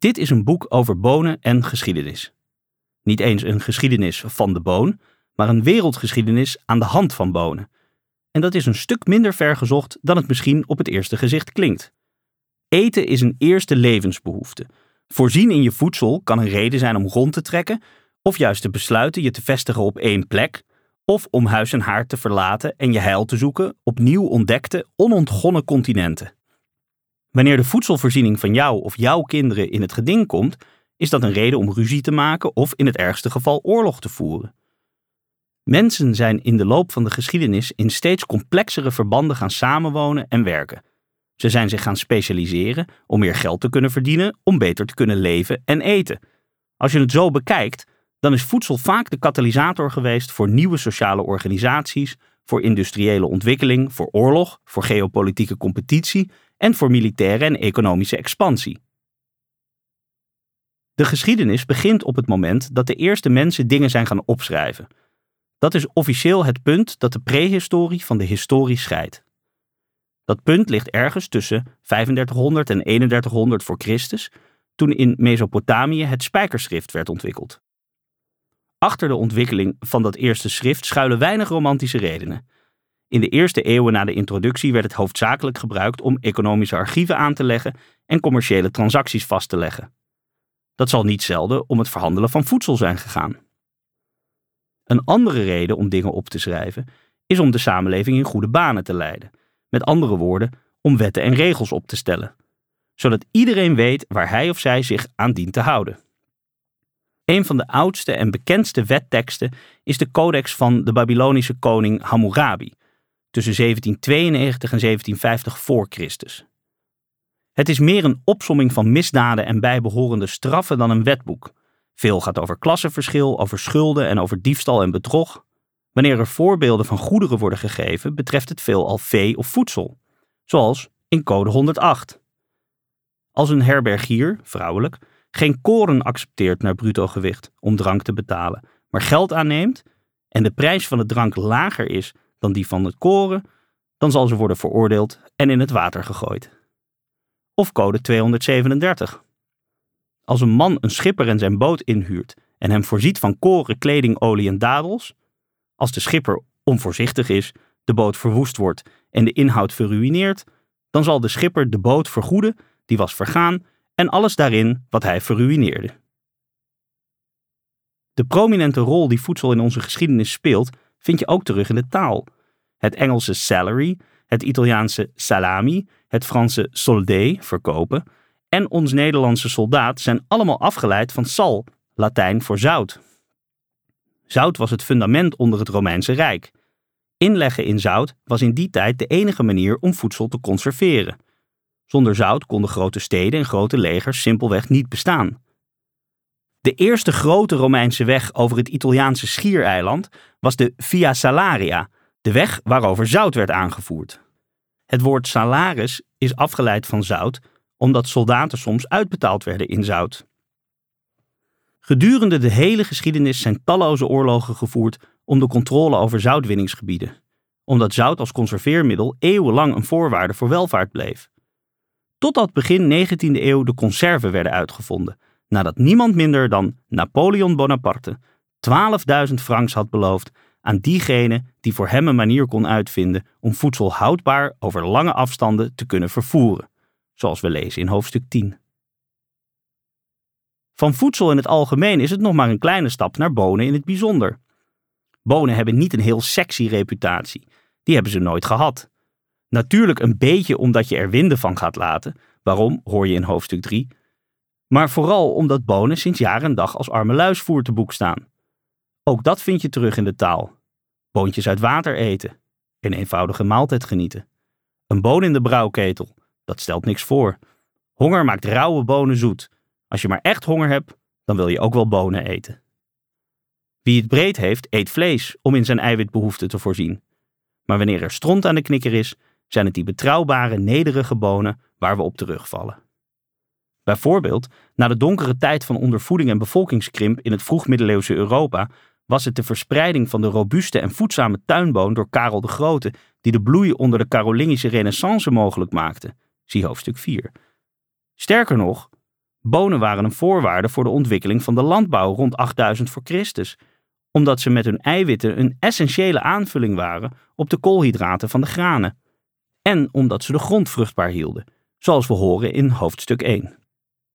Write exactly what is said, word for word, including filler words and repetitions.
Dit is een boek over bonen en geschiedenis. Niet eens een geschiedenis van de boon, maar een wereldgeschiedenis aan de hand van bonen. En dat is een stuk minder ver gezocht dan het misschien op het eerste gezicht klinkt. Eten is een eerste levensbehoefte. Voorzien in je voedsel kan een reden zijn om rond te trekken, of juist te besluiten je te vestigen op één plek, of om huis en haard te verlaten en je heil te zoeken op nieuw ontdekte, onontgonnen continenten. Wanneer de voedselvoorziening van jou of jouw kinderen in het geding komt, is dat een reden om ruzie te maken of in het ergste geval oorlog te voeren. Mensen zijn in de loop van de geschiedenis in steeds complexere verbanden gaan samenwonen en werken. Ze zijn zich gaan specialiseren om meer geld te kunnen verdienen, om beter te kunnen leven en eten. Als je het zo bekijkt, dan is voedsel vaak de katalysator geweest voor nieuwe sociale organisaties, voor industriële ontwikkeling, voor oorlog, voor geopolitieke competitie en voor militaire en economische expansie. De geschiedenis begint op het moment dat de eerste mensen dingen zijn gaan opschrijven. Dat is officieel het punt dat de prehistorie van de historie scheidt. Dat punt ligt ergens tussen vijfendertighonderd en eenendertighonderd voor Christus, toen in Mesopotamië het spijkerschrift werd ontwikkeld. Achter de ontwikkeling van dat eerste schrift schuilen weinig romantische redenen. In de eerste eeuwen na de introductie werd het hoofdzakelijk gebruikt om economische archieven aan te leggen en commerciële transacties vast te leggen. Dat zal niet zelden om het verhandelen van voedsel zijn gegaan. Een andere reden om dingen op te schrijven is om de samenleving in goede banen te leiden. Met andere woorden, om wetten en regels op te stellen, zodat iedereen weet waar hij of zij zich aan dient te houden. Een van de oudste en bekendste wetteksten is de codex van de Babylonische koning Hammurabi, tussen zeventien tweeënnegentig en zeventien vijftig voor Christus. Het is meer een opsomming van misdaden en bijbehorende straffen dan een wetboek. Veel gaat over klassenverschil, over schulden en over diefstal en bedrog. Wanneer er voorbeelden van goederen worden gegeven, betreft het veelal vee of voedsel, zoals in code honderdacht. Als een herbergier, vrouwelijk, geen koren accepteert naar bruto gewicht om drank te betalen, maar geld aanneemt en de prijs van de drank lager is dan die van het koren, dan zal ze worden veroordeeld en in het water gegooid. Of code tweehonderdzevenendertig. Als een man een schipper en zijn boot inhuurt en hem voorziet van koren, kleding, olie en dadels, als de schipper onvoorzichtig is, de boot verwoest wordt en de inhoud verruïneert, dan zal de schipper de boot vergoeden die was vergaan en alles daarin wat hij verruïneerde. De prominente rol die voedsel in onze geschiedenis speelt, vind je ook terug in de taal. Het Engelse salary, het Italiaanse salami, het Franse soldé, verkopen, en ons Nederlandse soldaat zijn allemaal afgeleid van sal, Latijn voor zout. Zout was het fundament onder het Romeinse Rijk. Inleggen in zout was in die tijd de enige manier om voedsel te conserveren. Zonder zout konden grote steden en grote legers simpelweg niet bestaan. De eerste grote Romeinse weg over het Italiaanse schiereiland was de Via Salaria, de weg waarover zout werd aangevoerd. Het woord salaris is afgeleid van zout, omdat soldaten soms uitbetaald werden in zout. Gedurende de hele geschiedenis zijn talloze oorlogen gevoerd om de controle over zoutwinningsgebieden, omdat zout als conserveermiddel eeuwenlang een voorwaarde voor welvaart bleef. Totdat begin negentiende eeuw de conserven werden uitgevonden, nadat niemand minder dan Napoleon Bonaparte twaalfduizend francs had beloofd aan diegene die voor hem een manier kon uitvinden om voedsel houdbaar over lange afstanden te kunnen vervoeren, zoals we lezen in hoofdstuk tien. Van voedsel in het algemeen is het nog maar een kleine stap naar bonen in het bijzonder. Bonen hebben niet een heel sexy reputatie. Die hebben ze nooit gehad. Natuurlijk een beetje omdat je er winden van gaat laten. Waarom, hoor je in hoofdstuk drie. Maar vooral omdat bonen sinds jaar en dag als armeluisvoer te boek staan. Ook dat vind je terug in de taal. Boontjes uit water eten. Een eenvoudige maaltijd genieten. Een boon in de brouwketel. Dat stelt niks voor. Honger maakt rauwe bonen zoet. Als je maar echt honger hebt, dan wil je ook wel bonen eten. Wie het breed heeft, eet vlees om in zijn eiwitbehoeften te voorzien. Maar wanneer er stront aan de knikker is, zijn het die betrouwbare, nederige bonen waar we op terugvallen. Bijvoorbeeld, na de donkere tijd van ondervoeding en bevolkingskrimp in het vroegmiddeleeuwse Europa, was het de verspreiding van de robuuste en voedzame tuinboon door Karel de Grote die de bloei onder de Carolingische Renaissance mogelijk maakte. Zie hoofdstuk vier. Sterker nog, Bonen waren een voorwaarde voor de ontwikkeling van de landbouw rond achtduizend voor Christus, omdat ze met hun eiwitten een essentiële aanvulling waren op de koolhydraten van de granen. En omdat ze de grond vruchtbaar hielden, zoals we horen in hoofdstuk één.